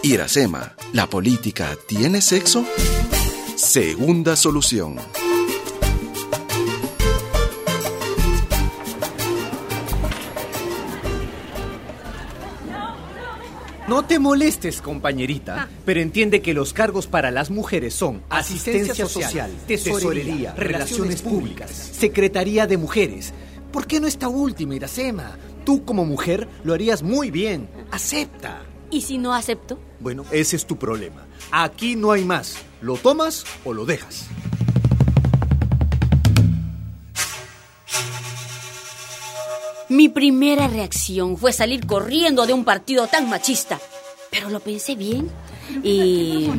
Iracema, ¿la política tiene sexo? Segunda solución. No te molestes, compañerita, pero entiende que los cargos para las mujeres son asistencia social, tesorería, relaciones públicas, secretaría de mujeres. ¿Por qué no esta última, Iracema? Tú como mujer lo harías muy bien. Acepta. ¿Y si no acepto? Bueno, ese es tu problema. Aquí no hay más. ¿Lo tomas o lo dejas? Mi primera reacción fue salir corriendo de un partido tan machista. Pero lo pensé bien y...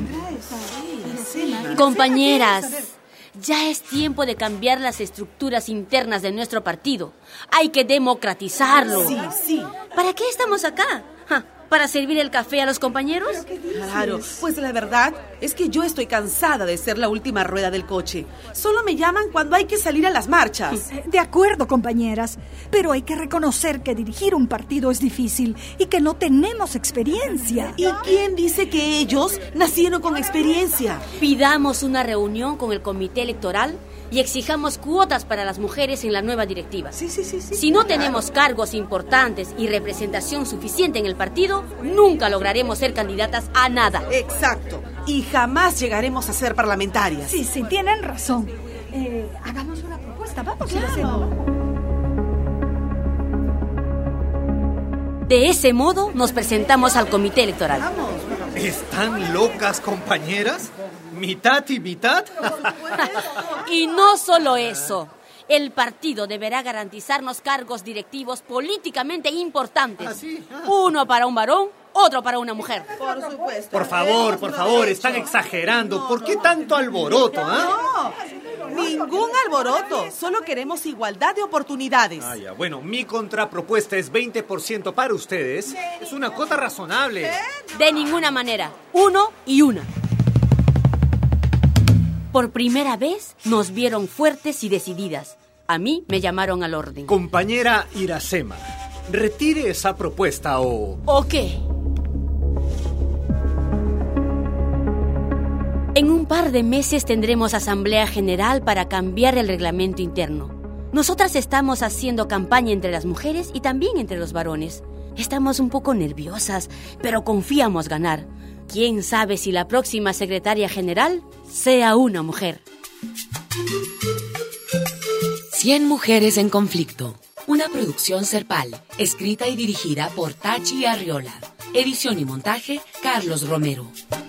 Compañeras, ya es tiempo de cambiar las estructuras internas de nuestro partido. Hay que democratizarlo. Sí. ¿Para qué estamos acá? ¿Para servir el café a los compañeros? Claro, pues la verdad es que yo estoy cansada de ser la última rueda del coche. Solo me llaman cuando hay que salir a las marchas. De acuerdo, compañeras, pero hay que reconocer que dirigir un partido es difícil y que no tenemos experiencia. ¿Y quién dice que ellos nacieron con experiencia? Pidamos una reunión con el comité electoral y exijamos cuotas para las mujeres en la nueva directiva. Sí. Si no tenemos cargos importantes y representación suficiente en el partido, nunca lograremos ser candidatas a nada. Exacto. Y jamás llegaremos a ser parlamentarias. Sí, tienen razón. Hagamos una propuesta, vamos, Iracema. De ese modo nos presentamos al comité electoral. ¿Están locas, compañeras? ¿Mitad y mitad? Y no solo eso. El partido deberá garantizarnos cargos directivos políticamente importantes. ¿Ah, sí? Uno para un varón, otro para una mujer. Por supuesto. Por favor, están exagerando. ¿Por qué tanto alboroto, No, ningún alboroto. Solo queremos igualdad de oportunidades. Bueno, mi contrapropuesta es 20% para ustedes. Es una cuota razonable. De ninguna manera. Uno y una. Por primera vez nos vieron fuertes y decididas. A mí me llamaron al orden. Compañera Iracema, retire esa propuesta o... ¿O qué? En un par de meses tendremos asamblea general para cambiar el reglamento interno. Nosotras estamos haciendo campaña entre las mujeres y también entre los varones. Estamos un poco nerviosas, pero confiamos ganar. ¿Quién sabe si la próxima secretaria general sea una mujer? 100 mujeres en conflicto. Una producción Serpal, escrita y dirigida por Tachi Arriola. Edición y montaje, Carlos Romero.